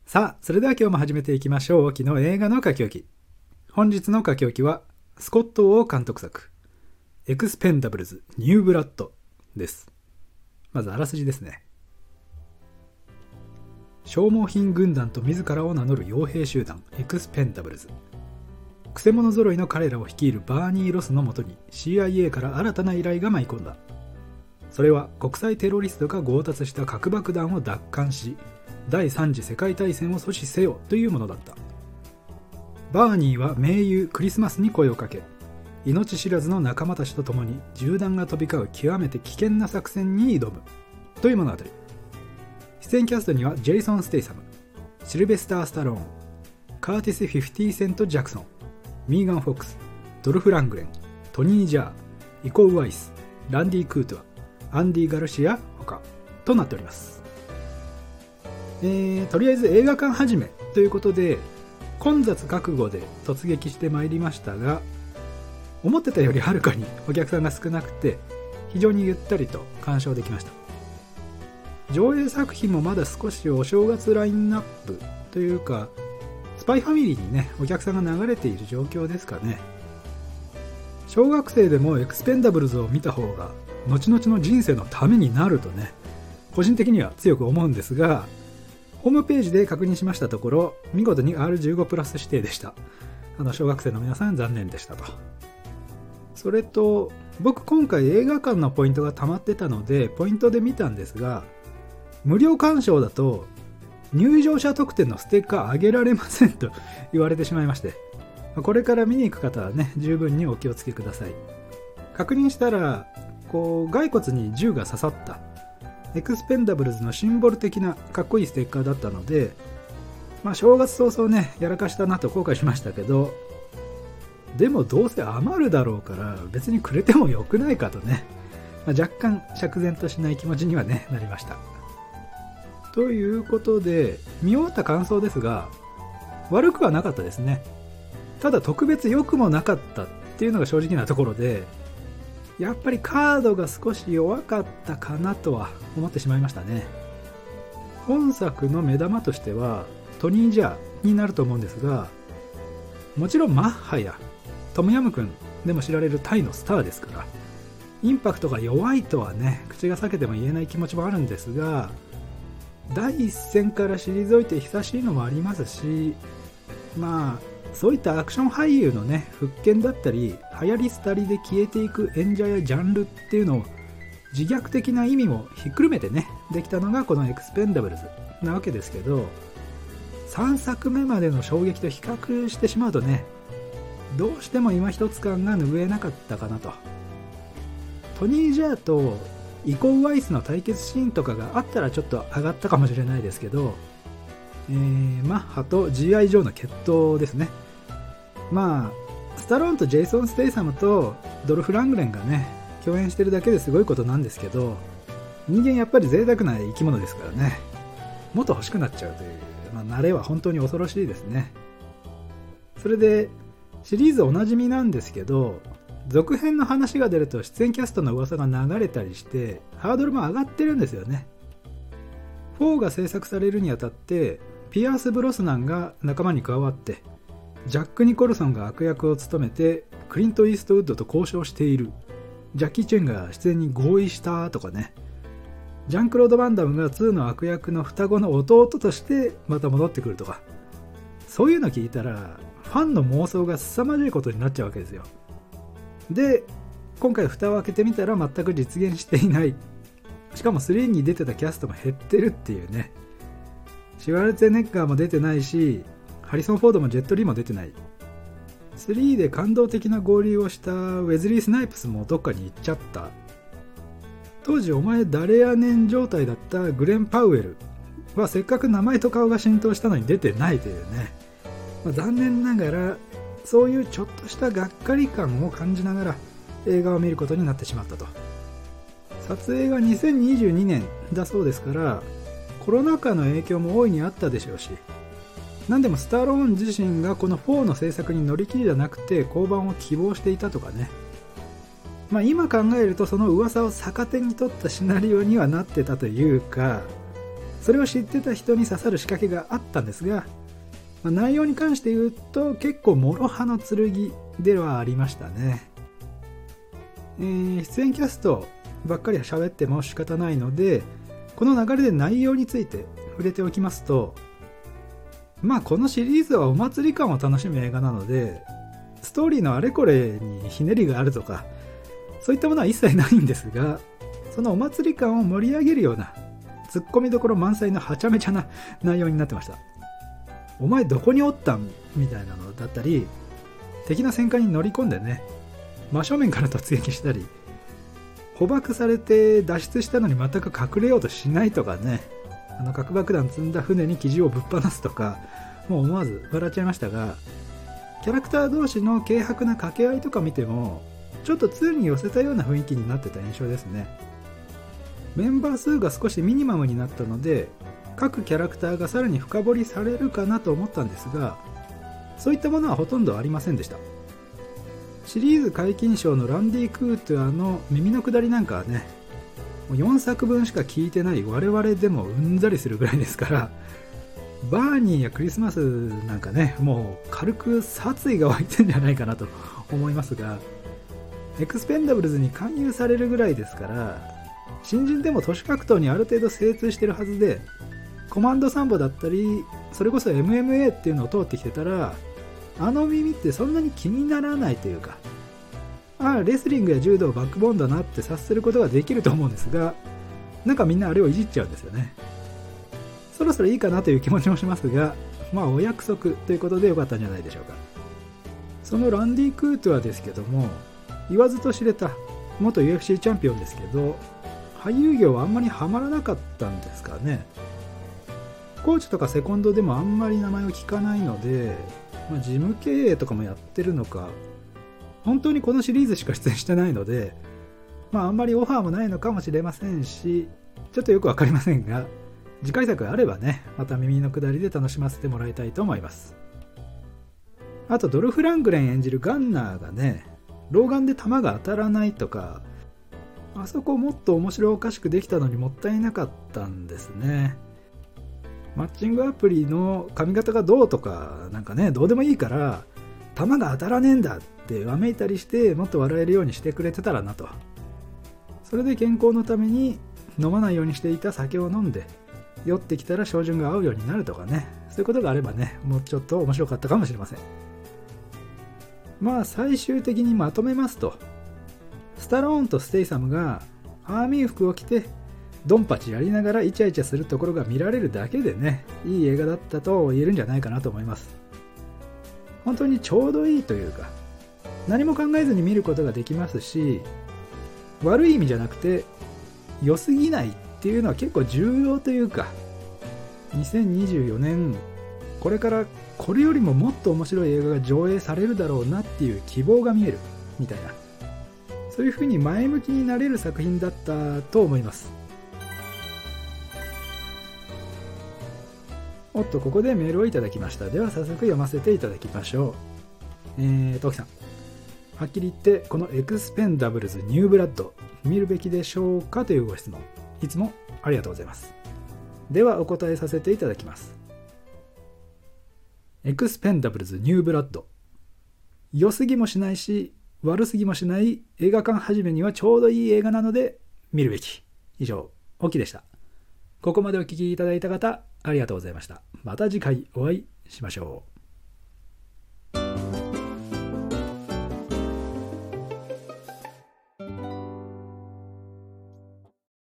さあ、それでは今日も始めていきましょう。昨日映画の書き置き。本日の書き置きは、スコット・オー監督作、エクスペンダブルズ・ニューブラッドです。まずあらすじですね。消耗品軍団と自らを名乗る傭兵集団、エクスペンダブルズ。くせ者揃いの彼らを率いるバーニー・ロスのもとに CIA から新たな依頼が舞い込んだ。それは国際テロリストが強奪した核爆弾を奪還し、第三次世界大戦を阻止せよというものだった。バーニーは盟友クリスマスに声をかけ、命知らずの仲間たちと共に銃弾が飛び交う極めて危険な作戦に挑むという物語。出演キャストにはジェイソン・ステイサム、シルベスター・スタローン、カーティス・50セント・ジャクソン、ミーガン・フォックス、ドルフ・ラングレン、トニー・ジャー、イコ・ウワイス、ランディ・クートゥア、アンディ・ガルシア他となっております。とりあえず映画館始めということで混雑覚悟で突撃してまいりましたが、思ってたよりはるかにお客さんが少なくて非常にゆったりと鑑賞できました。上映作品もまだ少しお正月ラインナップというか、スパイファミリーにねお客さんが流れている状況ですかね。小学生でもエクスペンダブルズを見た方が後々の人生のためになるとね、個人的には強く思うんですが、ホームページで確認しましたところ、見事に R15 プラス指定でした。小学生の皆さん残念でしたと。それと僕今回映画館のポイントが溜まってたのでポイントで見たんですが、無料鑑賞だと入場者特典のステッカーあげられませんと言われてしまいまして、これから見に行く方はね十分にお気をつけください。確認したら骸骨に銃が刺さったエクスペンダブルズのシンボル的なかっこいいステッカーだったので、正月早々ねやらかしたなと後悔しましたけど、でもどうせ余るだろうから別にくれてもよくないかとね、若干釈然としない気持ちにはねなりました。ということで見終わった感想ですが、悪くはなかったですね。ただ特別良くもなかったっていうのが正直なところで、やっぱりカードが少し弱かったかなとは思ってしまいましたね。本作の目玉としてはトニー・ジャーになると思うんですが、もちろんマッハやトムヤムクンでも知られるタイのスターですから、インパクトが弱いとはね口が裂けても言えない気持ちもあるんですが、第一線から退いて久しいのもありますし、そういったアクション俳優のね復権だったり流行り廃りで消えていく演者やジャンルっていうのを自虐的な意味もひっくるめてねできたのがこのエクスペンダブルズなわけですけど、3作目までの衝撃と比較してしまうとね、どうしても今一つ感が拭えなかったかなと。トニー・ジャーとイコ・ウワイスの対決シーンとかがあったらちょっと上がったかもしれないですけど、マッハと G.I. ジョーの決闘ですね。スタローンとジェイソン・ステイサムとドルフ・ラングレンがね共演してるだけですごいことなんですけど、人間やっぱり贅沢な生き物ですからね、もっと欲しくなっちゃうという、慣れは本当に恐ろしいですね。それでシリーズおなじみなんですけど、続編の話が出ると出演キャストの噂が流れたりしてハードルも上がってるんですよね。4が制作されるにあたってピアース・ブロスナンが仲間に加わって、ジャック・ニコルソンが悪役を務めてクリント・イーストウッドと交渉している、ジャッキー・チェンが出演に合意したとかね、ジャンクロード・バンダムが2の悪役の双子の弟としてまた戻ってくるとか、そういうの聞いたらファンの妄想が凄まじいことになっちゃうわけですよ。で今回蓋を開けてみたら全く実現していない、しかも3に出てたキャストも減ってるっていうね。シュワルツェネッガーも出てないし、ハリソン・フォードもジェット・リーも出てない。3で感動的な合流をしたウェズリー・スナイプスもどっかに行っちゃった。当時お前誰やねん状態だったグレン・パウエルはせっかく名前と顔が浸透したのに出てないというね、残念ながらそういうちょっとしたがっかり感を感じながら映画を見ることになってしまったと。撮影が2022年だそうですから、コロナ禍の影響も大いにあったでしょうし、何でもスタローン自身がこの4の制作に乗り気じゃなくて降板を希望していたとかね、今考えるとその噂を逆手に取ったシナリオにはなってたというか、 それを知ってた人に刺さる仕掛けがあったんですが、内容に関して言うと結構諸刃の剣ではありましたね。出演キャストばっかり喋っても仕方ないので、この流れで内容について触れておきますと、このシリーズはお祭り感を楽しむ映画なので、ストーリーのあれこれにひねりがあるとかそういったものは一切ないんですが、そのお祭り感を盛り上げるようなツッコミどころ満載のはちゃめちゃな内容になってました。お前どこにおったんみたいなのだったり、敵の戦艦に乗り込んでね、真正面から突撃したり、捕獲されて脱出したのに全く隠れようとしないとかね、核爆弾積んだ船に生地をぶっ放すとか、もう思わず笑っちゃいましたが、キャラクター同士の軽薄な掛け合いとか見てもちょっと2に寄せたような雰囲気になってた印象ですね。メンバー数が少しミニマムになったので、各キャラクターがさらに深掘りされるかなと思ったんですが、そういったものはほとんどありませんでした。シリーズ解禁賞のランディ・クートゥアの耳のくだりなんかはね、4作分しか聞いてない我々でもうんざりするぐらいですから、バーニーやクリスマスなんかね、もう軽く殺意が湧いてんじゃないかなと思いますが、エクスペンダブルズに勧誘されるぐらいですから、新人でも都市格闘にある程度精通してるはずで、コマンドサンボだったり、それこそ MMA っていうのを通ってきてたら、あの耳ってそんなに気にならないというか、レスリングや柔道バックボーンだなって察することができると思うんですが、なんかみんなあれをいじっちゃうんですよね。そろそろいいかなという気持ちもしますが、お約束ということでよかったんじゃないでしょうか。そのランディ・クートゥアですけども、言わずと知れた元 UFC チャンピオンですけど、俳優業はあんまりハマらなかったんですかね。コーチとかセコンドでもあんまり名前を聞かないので、事務経営とかもやってるのか、本当にこのシリーズしか出演してないので、あんまりオファーもないのかもしれませんし、ちょっとよくわかりませんが、次回作があればね、また耳のくだりで楽しませてもらいたいと思います。あとドルフ・ラングレン演じるガンナーがね、老眼で弾が当たらないとか、あそこもっと面白おかしくできたのにもったいなかったんですね。マッチングアプリの髪型がどうとかなんかね、どうでもいいから弾が当たらねえんだってわめいたりして、もっと笑えるようにしてくれてたらなと。それで健康のために飲まないようにしていた酒を飲んで、酔ってきたら照準が合うようになるとかね、そういうことがあればね、もうちょっと面白かったかもしれません。最終的にまとめますと、スタローンとステイサムがアーミー服を着てドンパチやりながらイチャイチャするところが見られるだけでね、いい映画だったと言えるんじゃないかなと思います。本当にちょうどいいというか、何も考えずに見ることができますし、悪い意味じゃなくて良すぎないっていうのは結構重要というか、2024年これからこれよりももっと面白い映画が上映されるだろうなっていう希望が見えるみたいな、そういう風に前向きになれる作品だったと思います。ここでメールをいただきました。では早速読ませていただきましょう。トキさん、はっきり言ってこのエクスペンダブルズニューブラッド見るべきでしょうかというご質問、いつもありがとうございます。ではお答えさせていただきます。エクスペンダブルズニューブラッド、良すぎもしないし悪すぎもしない映画館始めにはちょうどいい映画なので見るべき。以上、オキでした。ここまでお聞きいただいた方ありがとうございました。また次回お会いしましょう。